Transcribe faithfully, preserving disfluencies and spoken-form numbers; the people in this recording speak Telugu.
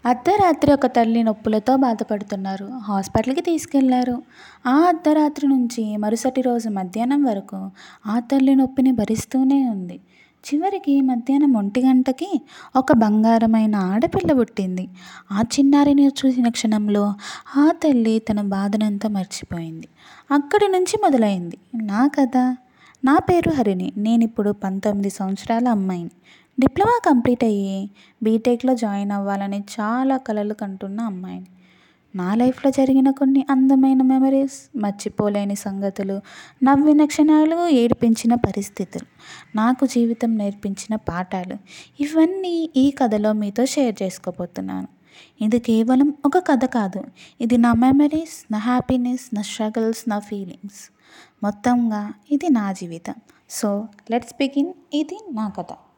అర్ధరాత్రి ఒక తల్లి నొప్పులతో బాధపడుతున్నారు. హాస్పిటల్‌కి తీసుకెళ్లారు. ఆ అర్ధరాత్రి నుంచి మరుసటి రోజు మధ్యాహ్నం వరకు ఆ తల్లి నొప్పిని భరిస్తూనే ఉంది. చివరికి మధ్యాహ్నం ఒంటి గంటకి ఒక బంగారమైన ఆడపిల్ల పుట్టింది. ఆ చిన్నారిని చూసిన క్షణంలో ఆ తల్లి తన బాధనంతా మర్చిపోయింది. అక్కడి నుంచి మొదలైంది నా కథ. నా పేరు హరిణి. నేనిప్పుడు పంతొమ్మిది సంవత్సరాల అమ్మాయిని. డిప్లొమా కంప్లీట్ అయ్యి బీటెక్‌లో జాయిన్ అవ్వాలని చాలా కలలు కంటున్న అమ్మాయిని. నా లైఫ్‌లో జరిగిన కొన్ని అందమైన మెమరీస్, మర్చిపోలేని సంగతులు, నవ్విన క్షణాలు, ఏడిపించిన పరిస్థితులు, నాకు జీవితం నేర్పించిన పాఠాలు, ఇవన్నీ ఈ కథలో మీతో షేర్ చేసుకోబోతున్నాను. ఇది కేవలం ఒక కథ కాదు. ఇది నా మెమరీస్, నా హ్యాపీనెస్, నా స్ట్రగుల్స్, నా ఫీలింగ్స్. మొత్తంగా ఇది నా జీవితం. So let's begin. ఇది నా కథ.